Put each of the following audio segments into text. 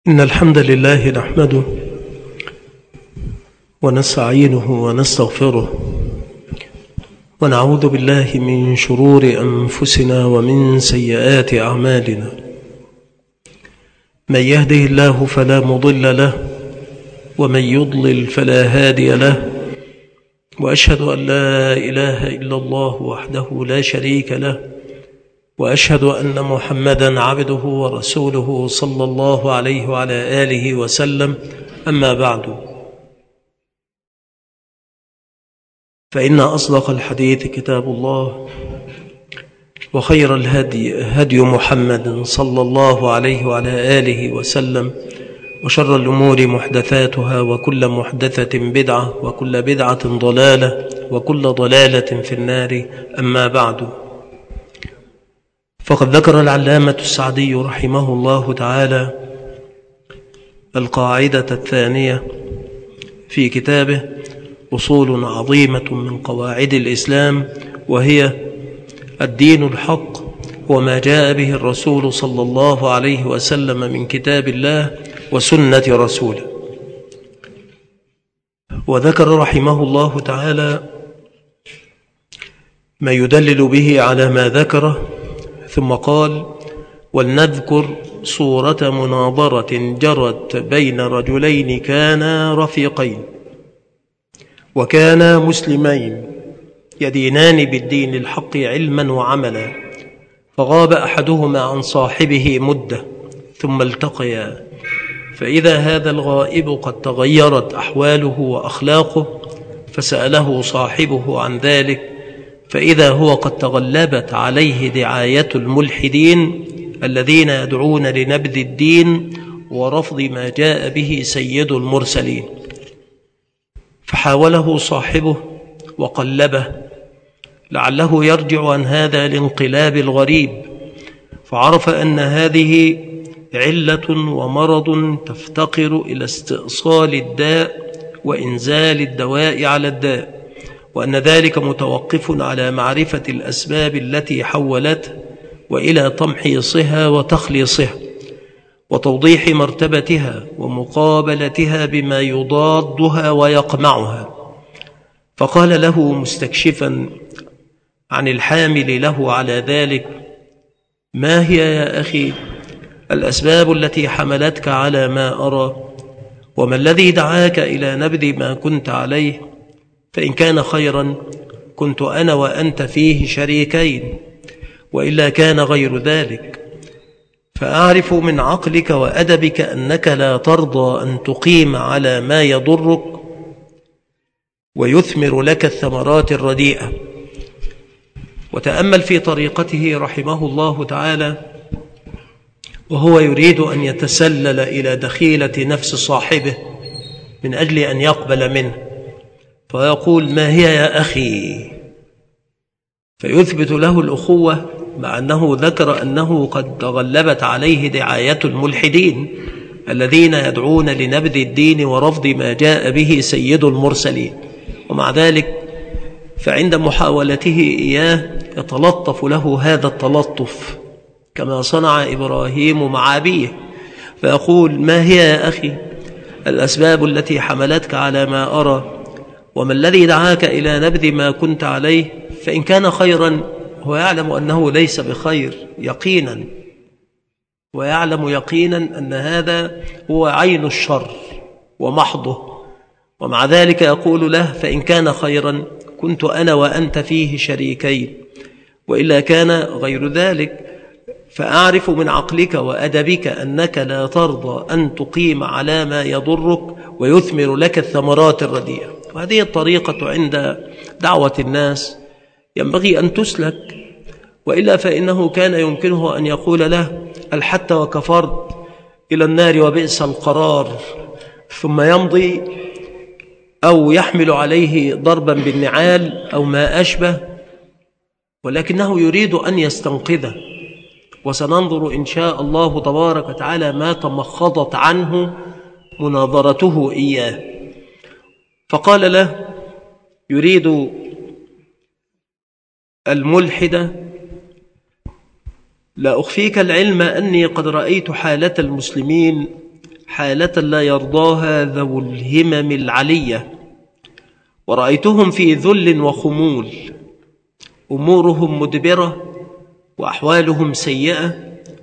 إن الحمد لله نحمده ونستعينه ونستغفره ونعوذ بالله من شرور أنفسنا ومن سيئات أعمالنا. من يهده الله فلا مضل له ومن يضلل فلا هادي له، وأشهد أن لا إله إلا الله وحده لا شريك له، وأشهد أن محمدًا عبده ورسوله صلى الله عليه وعلى آله وسلم. أما بعد، فإن أصدق الحديث كتاب الله، وخير الهدي هدي محمد صلى الله عليه وعلى آله وسلم، وشر الأمور محدثاتها، وكل محدثة بدعة، وكل بدعة ضلالة، وكل ضلالة في النار. أما بعد، فقد ذكر العلامة السعدي رحمه الله تعالى القاعدة الثانية في كتابه أصول عظيمة من قواعد الإسلام، وهي الدين الحق وما جاء به الرسول صلى الله عليه وسلم من كتاب الله وسنة رسوله. وذكر رحمه الله تعالى ما يدلل به على ما ذكره، ثم قال: ولنذكر صورة مناظرة جرت بين رجلين كانا رفيقين وكانا مسلمين يدينان بالدين الحق علما وعملا، فغاب أحدهما عن صاحبه مدة ثم التقيا، فإذا هذا الغائب قد تغيرت أحواله وأخلاقه، فسأله صاحبه عن ذلك، فإذا هو قد تغلبت عليه دعاية الملحدين الذين يدعون لنبذ الدين ورفض ما جاء به سيد المرسلين، فحاوله صاحبه وقلبه لعله يرجع عن هذا الانقلاب الغريب، فعرف أن هذه علة ومرض تفتقر إلى استئصال الداء وإنزال الدواء على الداء، وأن ذلك متوقف على معرفة الأسباب التي حولته، وإلى تمحيصها وتخليصها وتوضيح مرتبتها ومقابلتها بما يضادها ويقمعها. فقال له مستكشفا عن الحامل له على ذلك: ما هي يا أخي الأسباب التي حملتك على ما أرى؟ وما الذي دعاك إلى نبذ ما كنت عليه؟ فإن كان خيرا كنت أنا وأنت فيه شريكين، وإلا كان غير ذلك، فأعرف من عقلك وأدبك أنك لا ترضى أن تقيم على ما يضرك ويثمر لك الثمرات الرديئة. وتأمل في طريقته رحمه الله تعالى وهو يريد أن يتسلل إلى دخيلة نفس صاحبه من أجل أن يقبل منه، فيقول: ما هي يا أخي؟ فيثبت له الأخوة، مع أنه ذكر أنه قد تغلبت عليه دعاية الملحدين الذين يدعون لنبذ الدين ورفض ما جاء به سيد المرسلين، ومع ذلك فعند محاولته إياه يتلطف له هذا التلطف كما صنع إبراهيم مع أبيه، فيقول: ما هي يا أخي الأسباب التي حملتك على ما أرى؟ وما الذي دعاك إلى نبذ ما كنت عليه؟ فإن كان خيرا، هو يعلم أنه ليس بخير يقينا، ويعلم يقينا أن هذا هو عين الشر ومحضه، ومع ذلك يقول له: فإن كان خيرا كنت أنا وأنت فيه شريكين، وإلا كان غير ذلك، فأعرف من عقلك وأدبك أنك لا ترضى أن تقيم على ما يضرك ويثمر لك الثمرات الرديئة. وهذه الطريقة عند دعوة الناس ينبغي أن تسلك، وإلا فإنه كان يمكنه أن يقول له: الحت وكفرت إلى النار وبئس القرار، ثم يمضي أو يحمل عليه ضربا بالنعال أو ما أشبه، ولكنه يريد أن يستنقذه، وسننظر إن شاء الله تبارك وتعالى ما تمخضت عنه مناظرته إياه. فقال له: يريد الملحد: لا أخفيك العلم أني قد رأيت حالة المسلمين حالة لا يرضاها ذو الهمم العلية، ورأيتهم في ذل وخمول، أمورهم مدبرة وأحوالهم سيئة.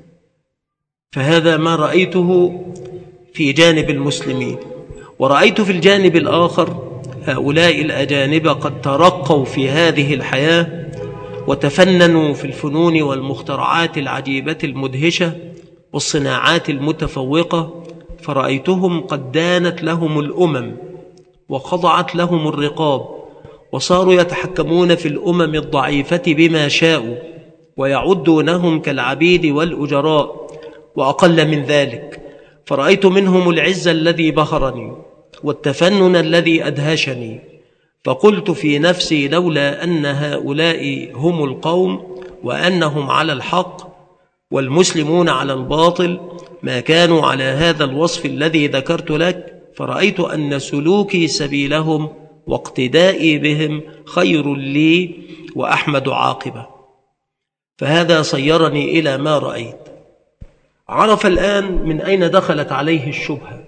فهذا ما رأيته في جانب المسلمين. ورأيت في الجانب الآخر هؤلاء الأجانب قد ترقوا في هذه الحياة وتفننوا في الفنون والمخترعات العجيبة المدهشة والصناعات المتفوقة، فرأيتهم قد دانت لهم الأمم وخضعت لهم الرقاب، وصاروا يتحكمون في الأمم الضعيفة بما شاءوا ويعدونهم كالعبيد والأجراء وأقل من ذلك. فرأيت منهم العز الذي بهرني والتفنن الذي أدهشني، فقلت في نفسي لولا أن هؤلاء هم القوم وأنهم على الحق والمسلمون على الباطل ما كانوا على هذا الوصف الذي ذكرت لك. فرأيت أن سلوكي سبيلهم واقتدائي بهم خير لي وأحمد عاقبة. فهذا صيرني إلى ما رأيت. عرف الآن من أين دخلت عليه الشبهة،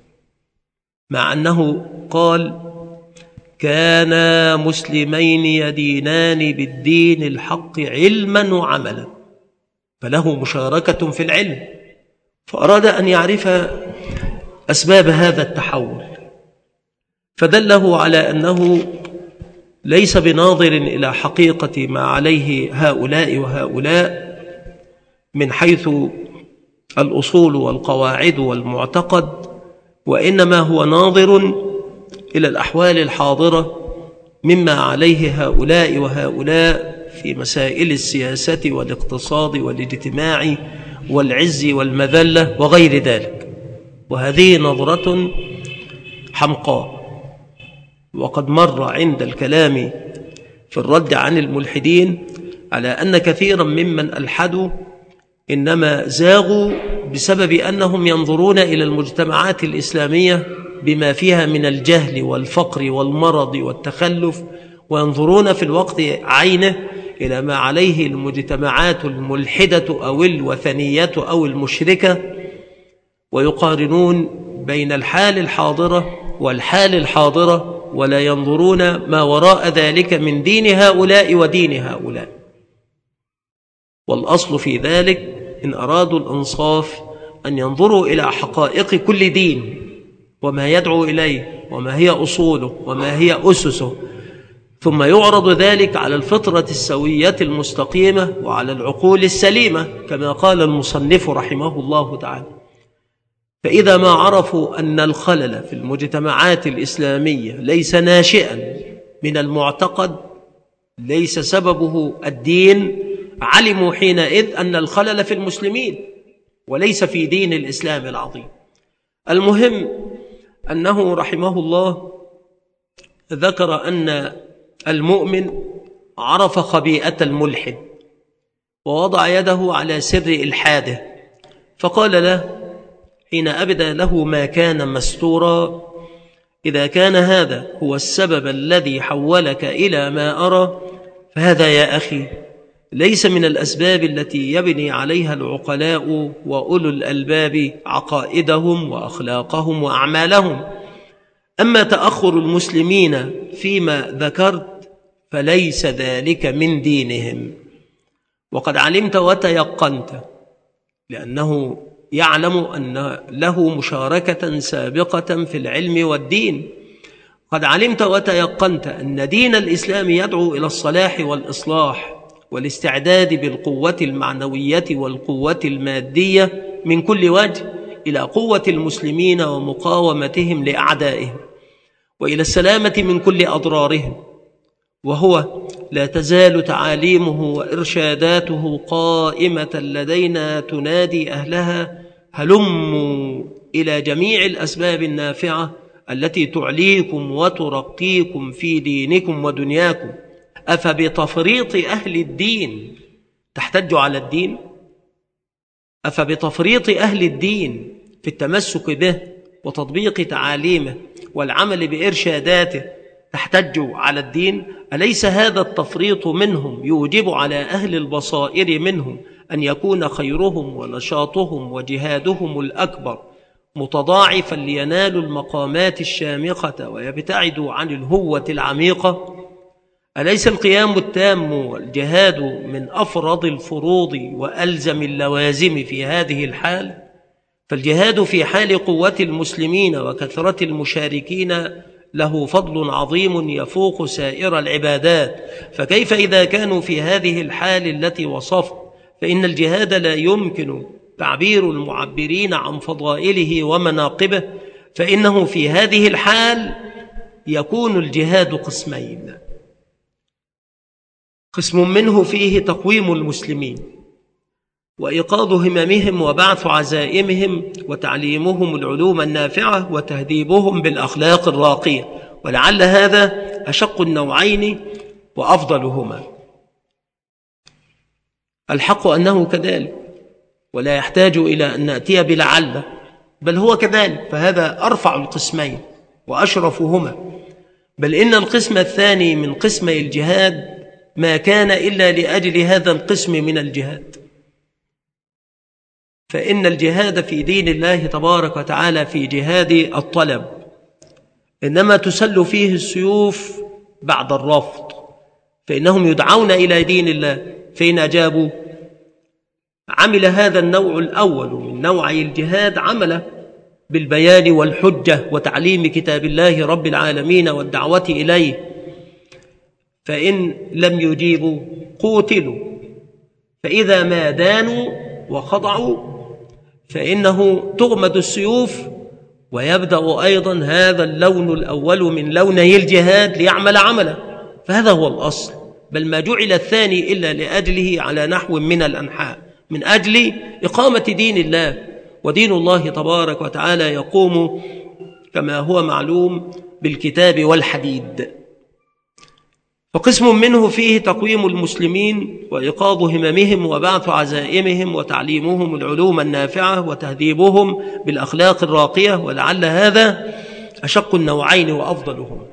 مع أنه قال كانا مسلمين يدينان بالدين الحق علما وعملا، فله مشاركة في العلم. فأراد أن يعرف أسباب هذا التحول، فدله على أنه ليس بناظر إلى حقيقة ما عليه هؤلاء وهؤلاء من حيث الأصول والقواعد والمعتقد، وإنما هو ناظر إلى الأحوال الحاضرة مما عليه هؤلاء وهؤلاء في مسائل السياسة والاقتصاد والاجتماع والعز والمذلة وغير ذلك. وهذه نظرة حمقاء. وقد مر عند الكلام في الرد عن الملحدين على أن كثيرا ممن ألحدوا إنما زاغوا بسبب أنهم ينظرون إلى المجتمعات الإسلامية بما فيها من الجهل والفقر والمرض والتخلف، وينظرون في الوقت عينه إلى ما عليه المجتمعات الملحدة أو الوثنية أو المشركة، ويقارنون بين الحال الحاضرة والحال الحاضرة، ولا ينظرون ما وراء ذلك من دين هؤلاء ودين هؤلاء. والأصل في ذلك إن أرادوا الإنصاف أن ينظروا إلى حقائق كل دين وما يدعو إليه وما هي أصوله وما هي أسسه، ثم يعرض ذلك على الفطرة السوية المستقيمة وعلى العقول السليمة كما قال المصنف رحمه الله تعالى. فإذا ما عرفوا أن الخلل في المجتمعات الإسلامية ليس ناشئا من المعتقد، ليس سببه الدين، علموا حينئذ أن الخلل في المسلمين وليس في دين الإسلام العظيم. المهم أنه رحمه الله ذكر أن المؤمن عرف خبيئة الملحد ووضع يده على سر إلحاده، فقال له حين أبدى له ما كان مستورا: إذا كان هذا هو السبب الذي حولك إلى ما أرى، فهذا يا أخي ليس من الأسباب التي يبني عليها العقلاء وأولو الألباب عقائدهم وأخلاقهم وأعمالهم. أما تأخر المسلمين فيما ذكرت فليس ذلك من دينهم. وقد علمت وتيقنت، لأنه يعلم أن له مشاركة سابقة في العلم والدين، قد علمت وتيقنت أن دين الإسلام يدعو إلى الصلاح والإصلاح والاستعداد بالقوة المعنوية والقوة المادية من كل وجه إلى قوة المسلمين ومقاومتهم لأعدائهم وإلى السلامة من كل أضرارهم. وهو لا تزال تعاليمه وإرشاداته قائمة لدينا تنادي أهلها: هلموا إلى جميع الأسباب النافعة التي تعليكم وترقيكم في دينكم ودنياكم. أفبتفريط أهل الدين تحتج على الدين؟ أفبتفريط أهل الدين في التمسك به وتطبيق تعاليمه والعمل بإرشاداته تحتج على الدين؟ أليس هذا التفريط منهم يوجب على أهل البصائر منهم أن يكون خيرهم ونشاطهم وجهادهم الأكبر متضاعفا لينالوا المقامات الشامخة ويبتعدوا عن الهوة العميقة؟ أليس القيام التام والجهاد من أفرض الفروض وألزم اللوازم في هذه الحال؟ فالجهاد في حال قوة المسلمين وكثرة المشاركين له فضل عظيم يفوق سائر العبادات، فكيف إذا كانوا في هذه الحال التي وصفت؟ فإن الجهاد لا يمكن تعبير المعبرين عن فضائله ومناقبه، فإنه في هذه الحال يكون الجهاد قسمين: قسم منه فيه تقويم المسلمين وإيقاظ هممهم وبعث عزائمهم وتعليمهم العلوم النافعة وتهذيبهم بالأخلاق الراقية، ولعل هذا أشق النوعين وأفضلهما. الحق أنه كذلك، ولا يحتاج إلى أن نأتي بلعل، بل هو كذلك، فهذا أرفع القسمين وأشرفهما. بل إن القسم الثاني من قسمي الجهاد ما كان إلا لأجل هذا القسم من الجهاد، فإن الجهاد في دين الله تبارك وتعالى في جهاد الطلب إنما تسل فيه السيوف بعد الرفض، فإنهم يدعون إلى دين الله، فإن أجابوا عمل هذا النوع الأول من نوعي الجهاد عمل بالبيان والحجة وتعليم كتاب الله رب العالمين والدعوة إليه، فإن لم يجيبوا قوتلوا، فإذا ما دانوا وخضعوا فإنه تغمد السيوف، ويبدأ أيضا هذا اللون الأول من لوني الجهاد ليعمل عملا، فهذا هو الأصل. بل ما جعل الثاني إلا لأجله على نحو من الأنحاء، من أجل إقامة دين الله، ودين الله تبارك وتعالى يقوم كما هو معلوم بالكتاب والحديد. فقسم منه فيه تقويم المسلمين وإيقاظ هممهم وبعث عزائمهم وتعليمهم العلوم النافعة وتهذيبهم بالأخلاق الراقية، ولعل هذا أشق النوعين وأفضلهم.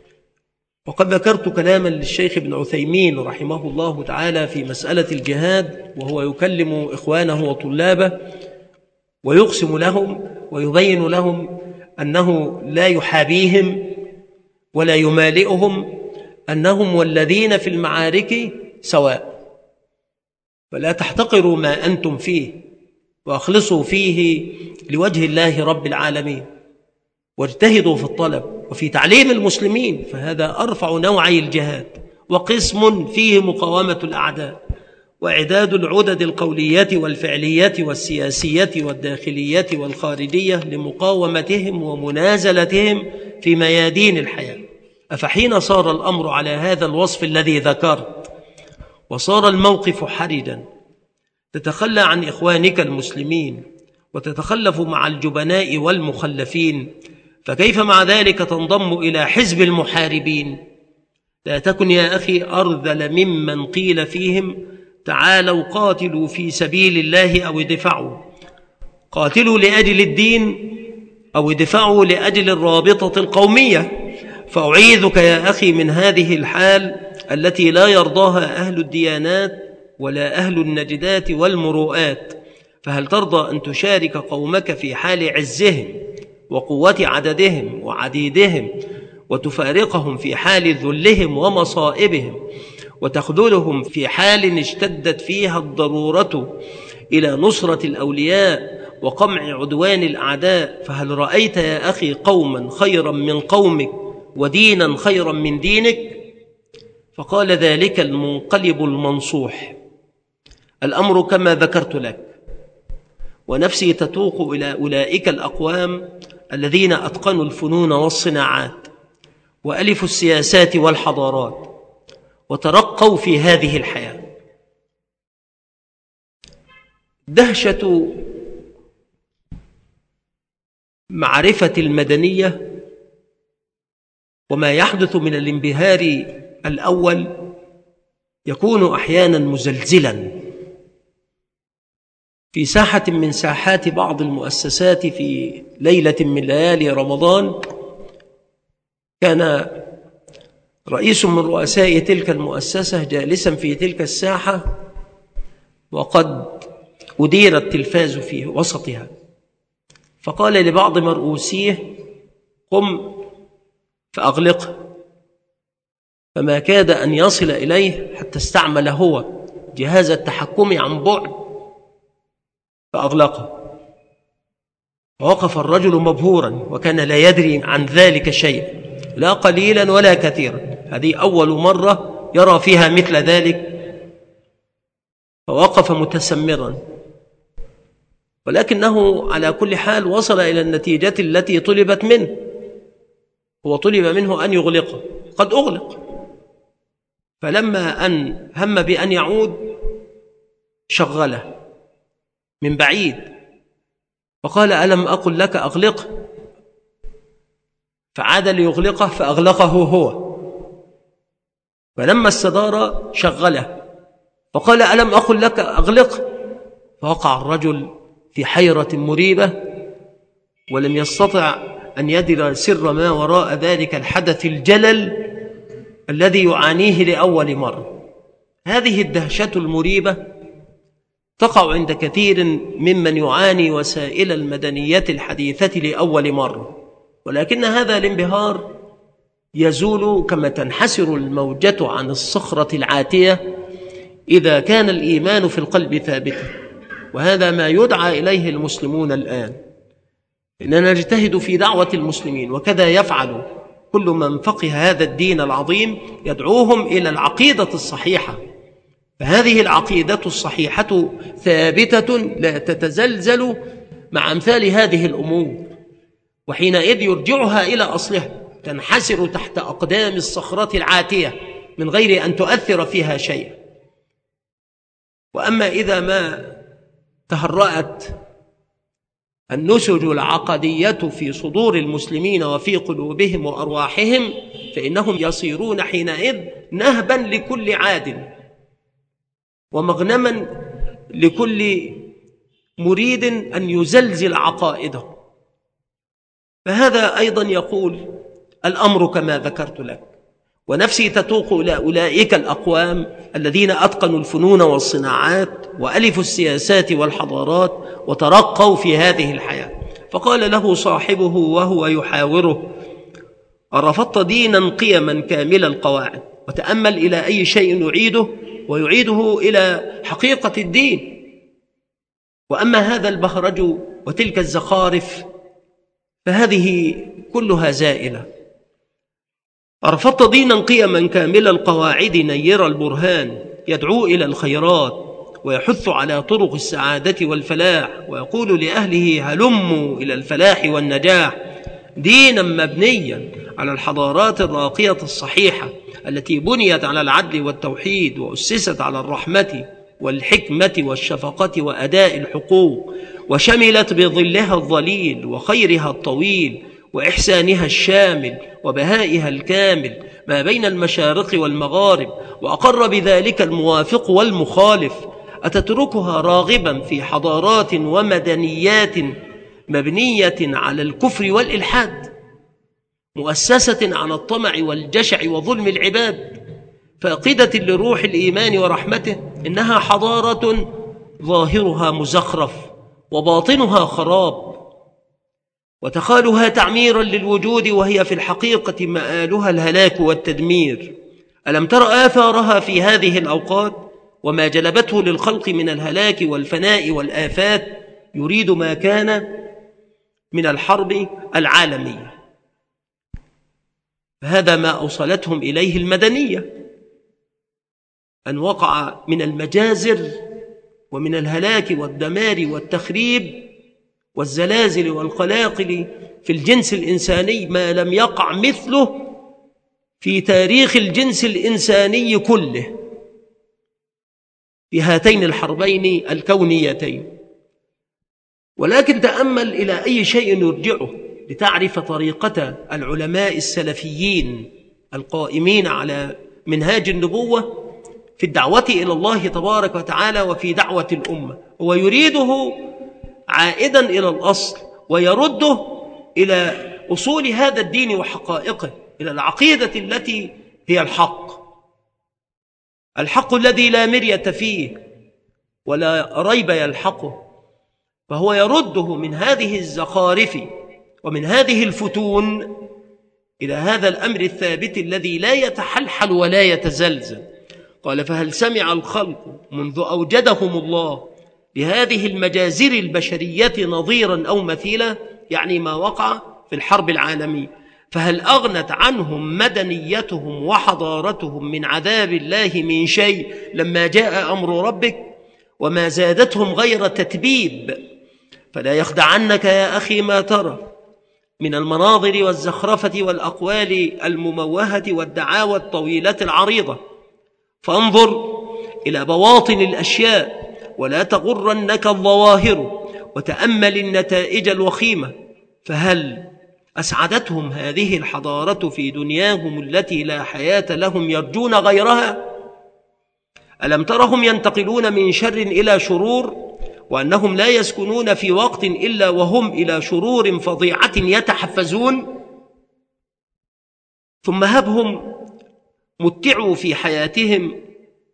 وقد ذكرت كلاما للشيخ ابن عثيمين رحمه الله تعالى في مسألة الجهاد، وهو يكلم إخوانه وطلابه ويقسم لهم ويبين لهم أنه لا يحابيهم ولا يمالئهم، أنهم والذين في المعارك سواء، فلا تحتقروا ما أنتم فيه وأخلصوا فيه لوجه الله رب العالمين، واجتهدوا في الطلب وفي تعليم المسلمين، فهذا أرفع نوعي الجهاد. وقسم فيه مقاومة الأعداء وإعداد العدد القولية والفعلية والسياسية والداخلية والخارجية لمقاومتهم ومنازلتهم في ميادين الحياة. أفحين صار الأمر على هذا الوصف الذي ذكرت وصار الموقف حرجا تتخلى عن إخوانك المسلمين وتتخلف مع الجبناء والمخلفين، فكيف مع ذلك تنضم إلى حزب المحاربين؟ لا تكن يا أخي أرذل ممن قيل فيهم تعالوا قاتلوا في سبيل الله أو ادفعوا، قاتلوا لأجل الدين أو ادفعوا لأجل الرابطة القومية. فأعيذك يا أخي من هذه الحال التي لا يرضاها أهل الديانات ولا أهل النجدات والمروءات. فهل ترضى أن تشارك قومك في حال عزهم وقوة عددهم وعديدهم، وتفارقهم في حال ذلهم ومصائبهم، وتخذلهم في حال اشتدت فيها الضرورة إلى نصرة الأولياء وقمع عدوان الأعداء؟ فهل رأيت يا أخي قوما خيرا من قومك ودينا خيرا من دينك؟ فقال ذلك المنقلب المنصوح: الأمر كما ذكرت لك، ونفسي تتوق إلى أولئك الأقوام الذين أتقنوا الفنون والصناعات وألفوا السياسات والحضارات وترقوا في هذه الحياة. دهشة معرفة المدنية وما يحدث من الانبهار الأول يكون أحيانا مزلزلا. في ساحة من ساحات بعض المؤسسات في ليلة من ليالي رمضان كان رئيس من رؤساء تلك المؤسسة جالسا في تلك الساحة، وقد أدير التلفاز في وسطها، فقال لبعض مرؤوسيه: قم فأغلقه. فما كاد أن يصل إليه حتى استعمل هو جهاز التحكم عن بعد فأغلقه. فوقف الرجل مبهورا وكان لا يدري عن ذلك شيء، لا قليلا ولا كثيرا. هذه أول مرة يرى فيها مثل ذلك، فوقف متسمرا. ولكنه على كل حال وصل إلى النتيجة التي طلبت منه. هو طلب منه أن يغلقه، قد أغلق. فلما أن هم بأن يعود شغله من بعيد فقال: ألم أقل لك أغلقه؟ فعاد ليغلقه فأغلقه هو. فلما استدار شغله فقال: ألم أقل لك أغلقه؟ فوقع الرجل في حيرة مريبة ولم يستطع أن يدر سر ما وراء ذلك الحدث الجلل الذي يعانيه لأول مرة. هذه الدهشة المريبة تقع عند كثير ممن يعاني وسائل المدنية الحديثة لأول مرة، ولكن هذا الانبهار يزول كما تنحسر الموجة عن الصخرة العاتية إذا كان الإيمان في القلب ثابتا. وهذا ما يدعى إليه المسلمون الآن. إننا نجتهد في دعوة المسلمين، وكذا يفعل كل من فقه هذا الدين العظيم، يدعوهم إلى العقيدة الصحيحة. فهذه العقيدة الصحيحة ثابتة لا تتزلزل مع أمثال هذه الأمور، وحينئذ يرجعها إلى أصلها، تنحسر تحت أقدام الصخرة العاتية من غير أن تؤثر فيها شيء. وأما إذا ما تهرأت النسج العقدية في صدور المسلمين وفي قلوبهم وأرواحهم، فإنهم يصيرون حينئذ نهبا لكل عاد ومغنما لكل مريد أن يزلزل عقائده. فهذا أيضا يقول: الأمر كما ذكرت لك، ونفسي تتوق إلى أولئك الأقوام الذين أتقنوا الفنون والصناعات وألفوا السياسات والحضارات وترقوا في هذه الحياة. فقال له صاحبه وهو يحاوره: أرفضت دينا قيما كامل القواعد، وتأمل إلى أي شيء يعيده، ويعيده إلى حقيقة الدين. وأما هذا البهرج وتلك الزخارف فهذه كلها زائلة. أرفضت دينا قيما كامل القواعد نير البرهان، يدعو إلى الخيرات ويحث على طرق السعادة والفلاح، ويقول لأهله: هلموا إلى الفلاح والنجاح. دينا مبنيا على الحضارات الراقية الصحيحة التي بنيت على العدل والتوحيد، وأسست على الرحمة والحكمة والشفقة وأداء الحقوق، وشملت بظلها الظليل وخيرها الطويل وإحسانها الشامل وبهائها الكامل ما بين المشارق والمغارب، وأقر بذلك الموافق والمخالف. أتتركها راغبا في حضارات ومدنيات مبنية على الكفر والإلحاد، مؤسسة على الطمع والجشع وظلم العباد، فاقدة لروح الإيمان ورحمته؟ إنها حضارة ظاهرها مزخرف وباطنها خراب، وتخالها تعميرا للوجود، وهي في الحقيقة مآلها الهلاك والتدمير. ألم تر آثارها في هذه الأوقات وما جلبته للخلق من الهلاك والفناء والآفات؟ يريد ما كان من الحرب العالمية. فهذا ما أوصلتهم إليه المدنية، أن وقع من المجازر ومن الهلاك والدمار والتخريب والزلازل والقلاقل في الجنس الإنساني ما لم يقع مثله في تاريخ الجنس الإنساني كله في هاتين الحربين الكونيتين. ولكن تأمل إلى أي شيء نرجعه لتعرف طريقة العلماء السلفيين القائمين على منهاج النبوة في الدعوة إلى الله تبارك وتعالى وفي دعوة الأمة. هو يريده عائدا إلى الأصل، ويرده إلى أصول هذا الدين وحقائقه، إلى العقيدة التي هي الحق الذي لا مرية فيه ولا ريب يلحقه، فهو يرده من هذه الزخارف ومن هذه الفتون إلى هذا الأمر الثابت الذي لا يتحلحل ولا يتزلزل. قال: فهل سمع الخلق منذ أوجدهم الله لهذه المجازر البشرية نظيرا أو مثيلا؟ يعني ما وقع في الحرب العالمية. فهل أغنت عنهم مدنيتهم وحضارتهم من عذاب الله من شيء لما جاء أمر ربك؟ وما زادتهم غير تتبيب. فلا يخدعنك يا أخي ما ترى من المناظر والزخرفة والأقوال المموهة والدعاوى الطويلة العريضة، فانظر إلى بواطن الأشياء ولا تغرنك الظواهر، وتأمل النتائج الوخيمة. فهل أسعدتهم هذه الحضارة في دنياهم التي لا حياة لهم يرجون غيرها؟ ألم ترهم ينتقلون من شر إلى شرور، وأنهم لا يسكنون في وقت إلا وهم إلى شرور فظيعة يتحفزون؟ ثم هبهم متعوا في حياتهم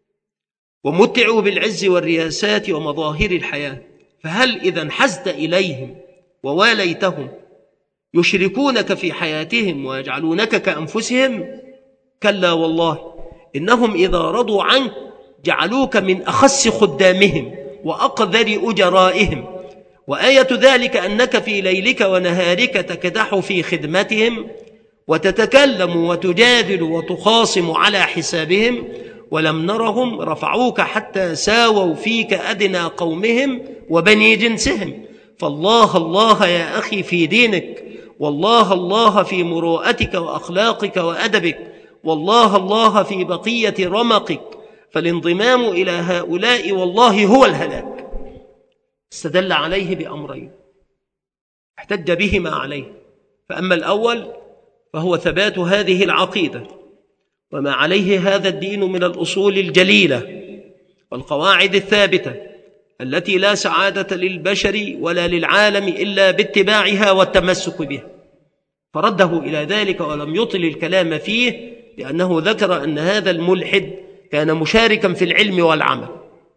ومتعوا بالعز والرياسات ومظاهر الحياة، فهل إذا انحزت إليهم وواليتهم يشركونك في حياتهم ويجعلونك كأنفسهم؟ كلا والله، إنهم إذا رضوا عنك جعلوك من أخس خدامهم وأقذر أجرائهم. وآية ذلك أنك في ليلك ونهارك تكدح في خدمتهم وتتكلم وتجادل وتخاصم على حسابهم، ولم نرهم رفعوك حتى ساووا فيك أدنى قومهم وبني جنسهم. فالله الله يا أخي في دينك، والله الله في مروءتك وأخلاقك وأدبك، والله الله في بقية رمقك، فالانضمام إلى هؤلاء والله هو الهلاك. استدل عليه بأمرين احتج بهما عليه. فأما الأول فهو ثبات هذه العقيدة وما عليه هذا الدين من الأصول الجليلة والقواعد الثابتة التي لا سعادة للبشر ولا للعالم إلا باتباعها والتمسك بها، فرده إلى ذلك ولم يطل الكلام فيه، لأنه ذكر أن هذا الملحد كان مشاركا في العلم والعمل.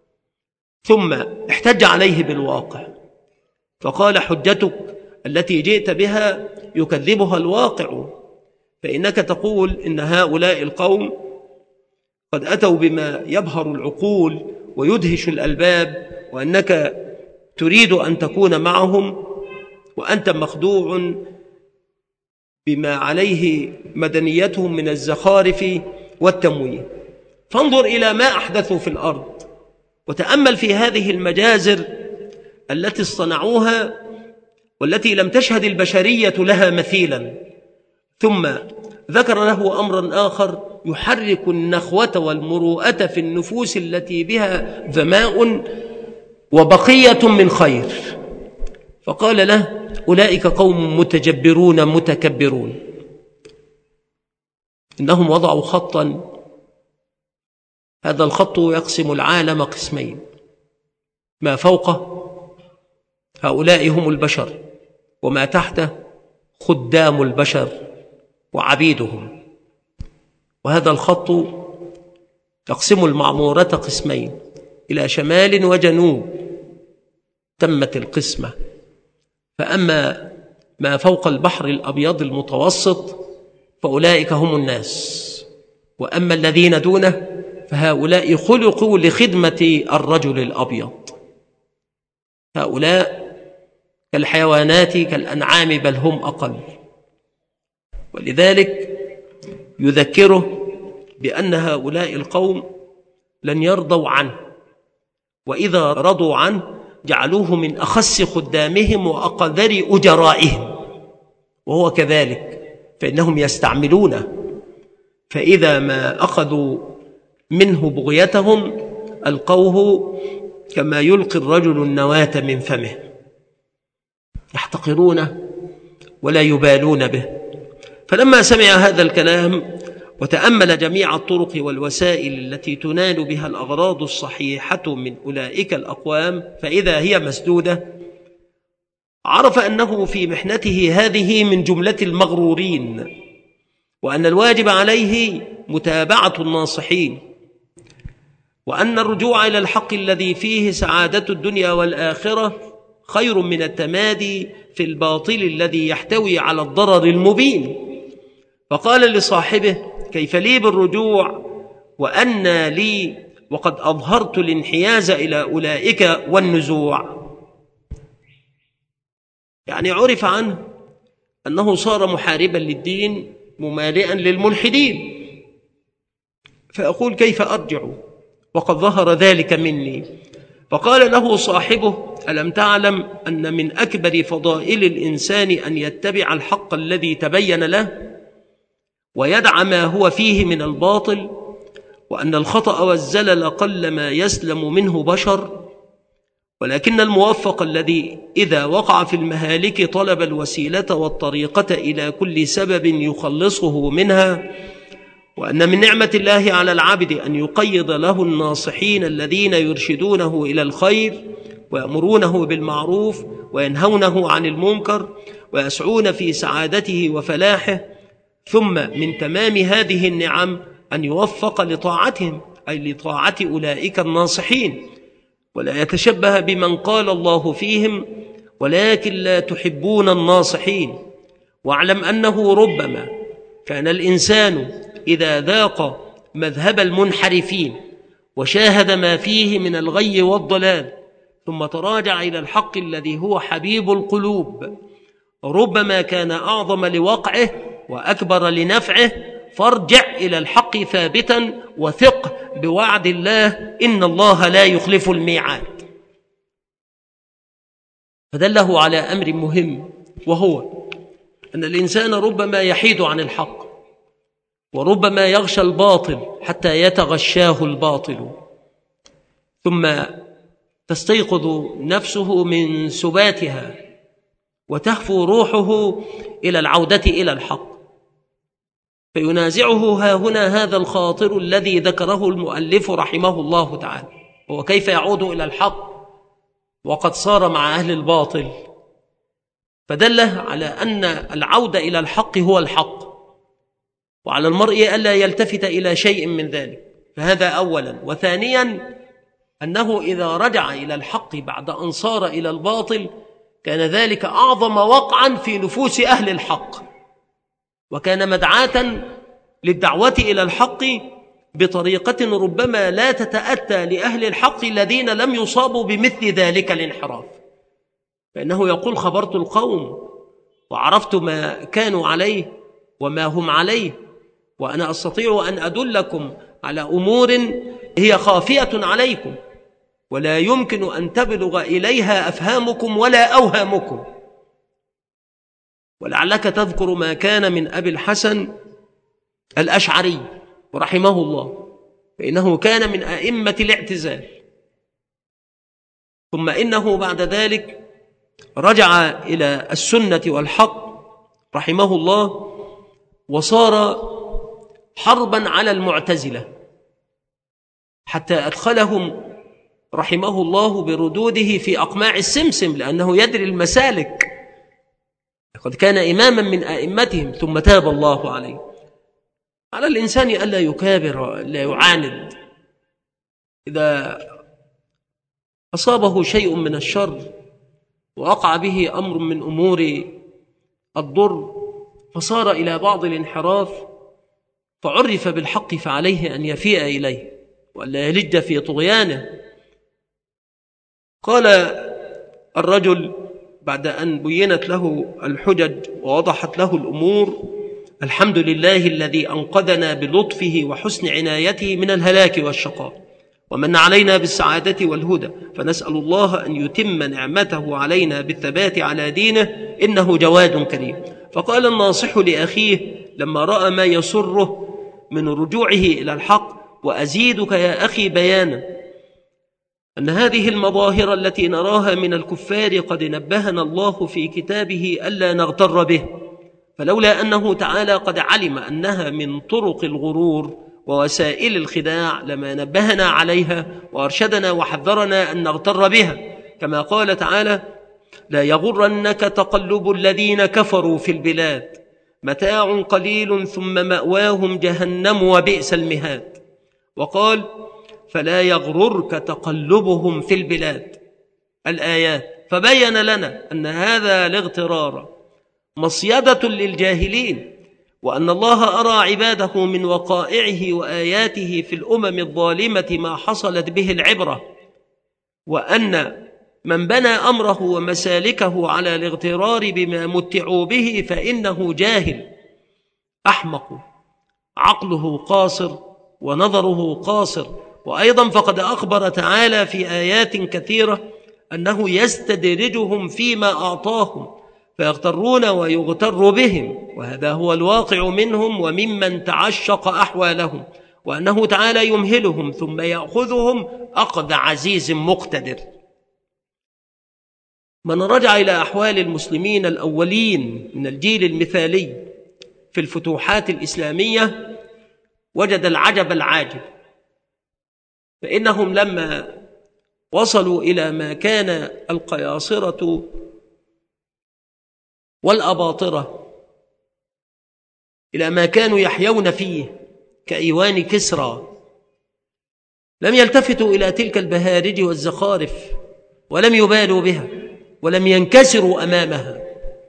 ثم احتج عليه بالواقع فقال: حجتك التي جئت بها يكذبها الواقع، فإنك تقول إن هؤلاء القوم قد أتوا بما يبهر العقول ويدهش الألباب، وأنك تريد أن تكون معهم وأنت مخدوع بما عليه مدنيتهم من الزخارف والتمويه. فانظر إلى ما أحدثوا في الأرض وتأمل في هذه المجازر التي اصطنعوها والتي لم تشهد البشرية لها مثيلا. ثم ذكر له أمرا آخر يحرك النخوة والمروءة في النفوس التي بها ظماء وبقية من خير، فقال له: أولئك قوم متجبرون متكبرون، إنهم وضعوا خطا، هذا الخط يقسم العالم قسمين: ما فوقه هؤلاء هم البشر، وما تحته خدام البشر وعبيدهم. وهذا الخط يقسم المعمورة قسمين إلى شمال وجنوب، تمت القسمة. فأما ما فوق البحر الأبيض المتوسط فأولئك هم الناس، وأما الذين دونه فهؤلاء خلقوا لخدمة الرجل الأبيض. هؤلاء كالحيوانات كالأنعام بل هم أقل. ولذلك يذكره بأن هؤلاء القوم لن يرضوا عنه، وإذا رضوا عنه جعلوه من أخس خدامهم وأقذر أجرائهم، وهو كذلك، فإنهم يستعملونه، فإذا ما أخذوا منه بغيتهم ألقوه كما يلقي الرجل النواة من فمه، يحتقرونه ولا يبالون به. فلما سمع هذا الكلام وتأمل جميع الطرق والوسائل التي تنال بها الأغراض الصحيحة من أولئك الأقوام فإذا هي مسدودة، عرف أنه في محنته هذه من جملة المغرورين، وأن الواجب عليه متابعة الناصحين، وأن الرجوع إلى الحق الذي فيه سعادة الدنيا والآخرة خير من التمادي في الباطل الذي يحتوي على الضرر المبين. فقال لصاحبه: كيف لي بالرجوع وأن لي وقد أظهرت الانحياز إلى أولئك والنزوع؟ يعني عرف عنه أنه صار محاربا للدين ممالئا للملحدين، فأقول: كيف أرجع وقد ظهر ذلك مني؟ فقال له صاحبه: ألم تعلم أن من أكبر فضائل الإنسان أن يتبع الحق الذي تبين له ويدع ما هو فيه من الباطل، وأن الخطأ والزلل قلما يسلم منه بشر، ولكن الموفق الذي إذا وقع في المهالك طلب الوسيلة والطريقة إلى كل سبب يخلصه منها، وأن من نعمة الله على العبد أن يقيض له الناصحين الذين يرشدونه إلى الخير ويأمرونه بالمعروف وينهونه عن المنكر ويسعون في سعادته وفلاحه. ثم من تمام هذه النعم أن يوفق لطاعتهم، أي لطاعة أولئك الناصحين، ولا يتشبه بمن قال الله فيهم: ولكن لا تحبون الناصحين. واعلم أنه ربما كان الإنسان إذا ذاق مذهب المنحرفين وشاهد ما فيه من الغي والضلال ثم تراجع إلى الحق الذي هو حبيب القلوب، ربما كان أعظم لوقعه وأكبر لنفعه. فارجع إلى الحق ثابتا وثق بوعد الله: إن الله لا يخلف الميعاد. فدله على أمر مهم، وهو أن الإنسان ربما يحيد عن الحق، وربما يغشى الباطل حتى يتغشاه الباطل، ثم تستيقظ نفسه من سباتها وتهفو روحه إلى العودة إلى الحق، فينازعه ها هنا هذا الخاطر الذي ذكره المؤلف رحمه الله تعالى، هو كيف يعود إلى الحق وقد صار مع أهل الباطل. فدله على أن العودة إلى الحق هو الحق، وعلى المرء ألا يلتفت إلى شيء من ذلك، فهذا أولا. وثانيا أنه إذا رجع إلى الحق بعد أن صار إلى الباطل كان ذلك أعظم وقعا في نفوس أهل الحق، وكان مدعاة للدعوة إلى الحق بطريقة ربما لا تتأتى لأهل الحق الذين لم يصابوا بمثل ذلك الانحراف، فإنه يقول: خبرت القوم وعرفت ما كانوا عليه وما هم عليه، وأنا أستطيع أن أدلكم على أمور هي خافية عليكم ولا يمكن أن تبلغ إليها أفهامكم ولا أوهامكم. ولعلك تذكر ما كان من أبي الحسن الأشعري رحمه الله، فإنه كان من أئمة الاعتزال، ثم إنه بعد ذلك رجع إلى السنة والحق رحمه الله، وصار حربا على المعتزلة حتى أدخلهم رحمه الله بردوده في أقماع السمسم، لأنه يدري المسالك، قد كان إماما من أئمتهم، ثم تاب الله عليه. على الإنسان ألا يكابر، لا يعاند. إذا أصابه شيء من الشر ووقع به أمر من أمور الضر فصار إلى بعض الانحراف فعرف بالحق، فعليه أن يفيء إليه وألا يلج في طغيانه. قال الرجل بعد أن بينت له الحجج ووضحت له الأمور: الحمد لله الذي أنقذنا بلطفه وحسن عنايته من الهلاك والشقاء، ومن علينا بالسعادة والهدى، فنسأل الله أن يتم نعمته علينا بالثبات على دينه، إنه جواد كريم. فقال الناصح لأخيه لما رأى ما يسره من رجوعه إلى الحق: وأزيدك يا أخي بيانا أن هذه المظاهر التي نراها من الكفار قد نبهنا الله في كتابه ألا نغتر به، فلولا أنه تعالى قد علم أنها من طرق الغرور ووسائل الخداع لما نبهنا عليها وأرشدنا وحذرنا أن نغتر بها، كما قال تعالى: لا يغرنك تقلب الذين كفروا في البلاد، متاع قليل ثم مأواهم جهنم وبئس المهاد. وقال: فلا يغررك تقلبهم في البلاد. الآيات. فبين لنا أن هذا الاغترار مصيدة للجاهلين، وأن الله أرى عباده من وقائعه وآياته في الأمم الظالمة ما حصلت به العبرة، وأن من بنى أمره ومسالكه على الاغترار بما متعوا به فإنه جاهل أحمق، عقله قاصر ونظره قاصر. وأيضا فقد أخبر تعالى في آيات كثيرة أنه يستدرجهم فيما أعطاهم فيغترون ويغتر بهم، وهذا هو الواقع منهم وممن تعشق أحوالهم، وأنه تعالى يمهلهم ثم يأخذهم أخذ عزيز مقتدر. من رجع إلى أحوال المسلمين الأولين من الجيل المثالي في الفتوحات الإسلامية وجد العجب العاجب، فإنهم لما وصلوا إلى ما كان القياصرة والأباطرة إلى ما كانوا يحيون فيه كأيوان كسرى، لم يلتفتوا إلى تلك البهارج والزخارف ولم يبالوا بها ولم ينكسروا أمامها.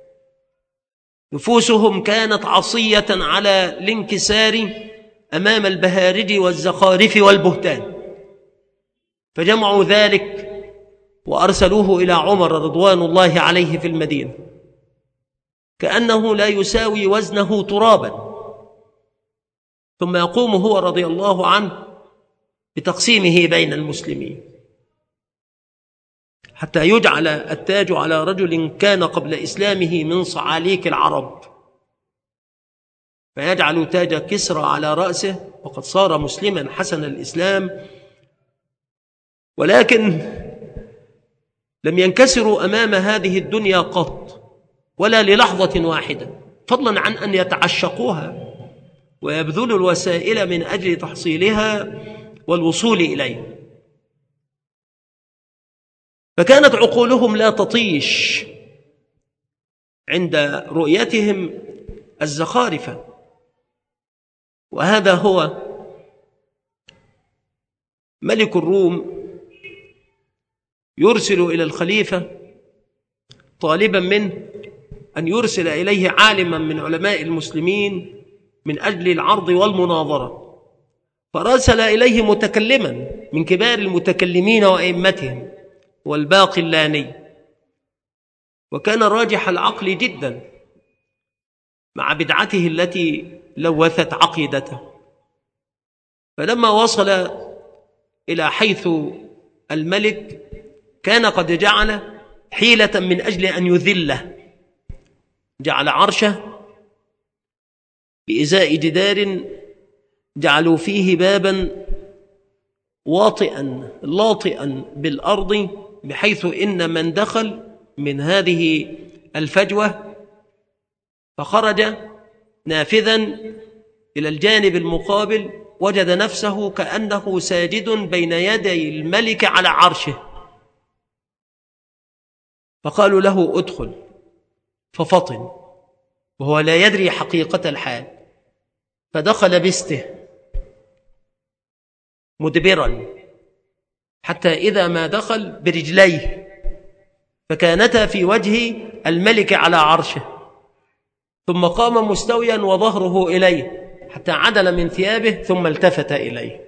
نفوسهم كانت عصية على الانكسار أمام البهارج والزخارف والبهتان، فجمعوا ذلك وأرسلوه إلى عمر رضوان الله عليه في المدينة كأنه لا يساوي وزنه ترابا، ثم يقوم هو رضي الله عنه بتقسيمه بين المسلمين حتى يجعل التاج على رجل كان قبل إسلامه من صعاليك العرب، فيجعل تاج كسرى على رأسه وقد صار مسلما حسن الإسلام، ولكن لم ينكسروا أمام هذه الدنيا قط ولا للحظة واحدة، فضلا عن أن يتعشقوها ويبذلوا الوسائل من أجل تحصيلها والوصول إليها. فكانت عقولهم لا تطيش عند رؤيتهم الزخارف. وهذا هو ملك الروم يرسل إلى الخليفة طالبا منه أن يرسل إليه عالما من علماء المسلمين من أجل العرض والمناظرة، فرسل إليه متكلما من كبار المتكلمين وأئمتهم والباقلاني، وكان راجح العقل جدا مع بدعته التي لوثت عقيدته. فلما وصل إلى حيث الملك كان قد جعل حيلة من أجل أن يذله، جعل عرشه بإزاء جدار جعلوا فيه بابا لاطئا بالأرض، بحيث إن من دخل من هذه الفجوة فخرج نافذا إلى الجانب المقابل وجد نفسه كأنه ساجد بين يدي الملك على عرشه، فقالوا له ادخل، ففطن وهو لا يدري حقيقة الحال، فدخل بسته مدبرا حتى إذا ما دخل برجليه فكانتا في وجه الملك على عرشه، ثم قام مستويا وظهره إليه حتى عدل من ثيابه ثم التفت إليه.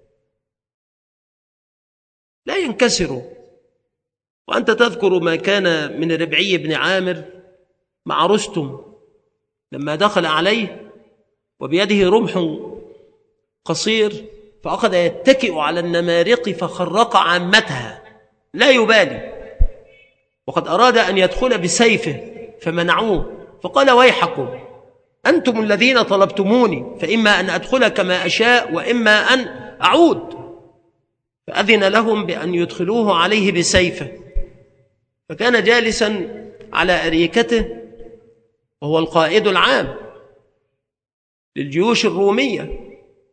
لا ينكسر. وأنت تذكر ما كان من ربعي بن عامر مع رستم لما دخل عليه وبيده رمح قصير فأخذ يتكئ على النمارق فخرق عامتها لا يبالي، وقد أراد أن يدخل بسيفه فمنعوه، فقال ويحكم أنتم الذين طلبتموني، فإما أن أدخل كما أشاء وإما أن أعود، فأذن لهم بأن يدخلوه عليه بسيفه، فكان جالسا على أريكته وهو القائد العام للجيوش الرومية،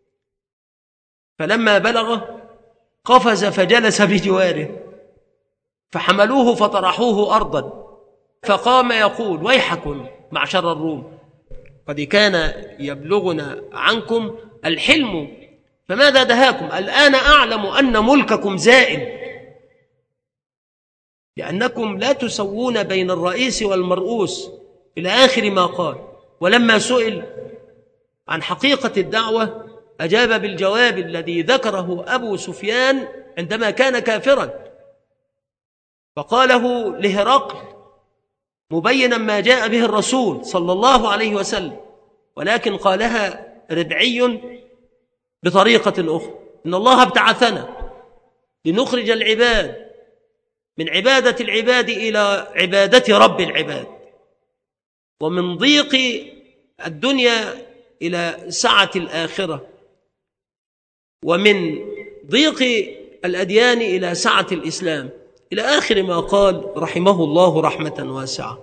فلما بلغ قفز فجلس بجواره، فحملوه فطرحوه أرضا، فقام يقول ويحكم معشر الروم قد كان يبلغنا عنكم الحلم فماذا دهاكم؟ الآن أعلم أن ملككم زائل، لأنكم لا تسوون بين الرئيس والمرؤوس إلى آخر ما قال. ولما سئل عن حقيقة الدعوة أجاب بالجواب الذي ذكره أبو سفيان عندما كان كافرا، فقاله لهرقل مبينا ما جاء به الرسول صلى الله عليه وسلم، ولكن قالها ربعي بطريقة أخرى: إن الله ابتعثنا لنخرج العباد من عبادة العباد إلى عبادة رب العباد، ومن ضيق الدنيا إلى سعة الآخرة، ومن ضيق الأديان إلى سعة الإسلام، إلى آخر ما قال رحمه الله رحمة واسعة.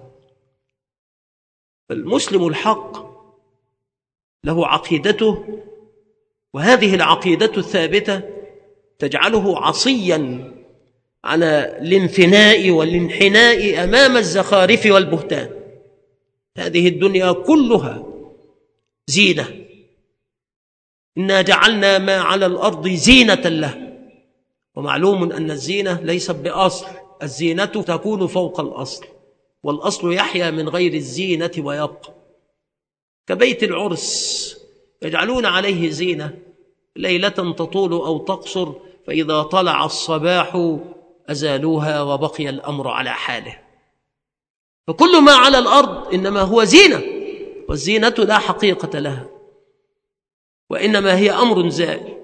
فالمسلم الحق له عقيدته، وهذه العقيدة الثابتة تجعله عصيا على الانثناء والانحناء أمام الزخارف والبهتان. هذه الدنيا كلها زينة، إنا جعلنا ما على الأرض زينة له، ومعلوم أن الزينة ليست بأصل، الزينة تكون فوق الأصل، والأصل يحيا من غير الزينة ويبقى. كبيت العرس يجعلون عليه زينة ليلة تطول أو تقصر، فإذا طلع الصباح أزالوها وبقي الأمر على حاله. فكل ما على الأرض إنما هو زينة، والزينة لا حقيقة لها، وإنما هي أمر زائل.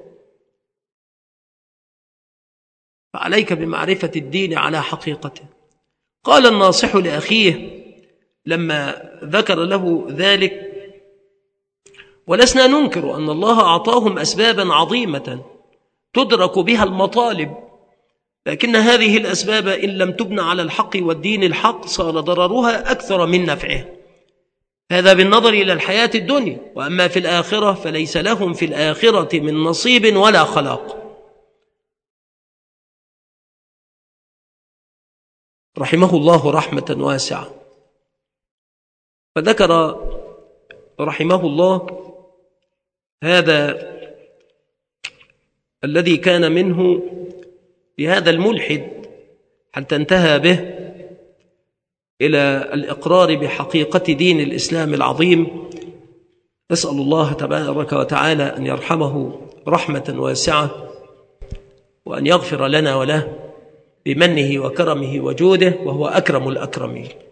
فعليك بمعرفة الدين على حقيقته. قال الناصح لأخيه لما ذكر له ذلك: ولسنا ننكر أن الله أعطاهم أسبابا عظيمة تدرك بها المطالب، لكن هذه الأسباب إن لم تبنى على الحق والدين الحق صار ضررها أكثر من نفعها. هذا بالنظر إلى الحياة الدنيا، وأما في الآخرة فليس لهم في الآخرة من نصيب ولا خلاق. رحمه الله رحمة واسعة. فذكر رحمه الله هذا الذي كان منه بهذا الملحد حتى انتهى به إلى الإقرار بحقيقة دين الإسلام العظيم. نسأل الله تبارك وتعالى أن يرحمه رحمة واسعة، وأن يغفر لنا وله بمنه وكرمه وجوده، وهو أكرم الأكرمين.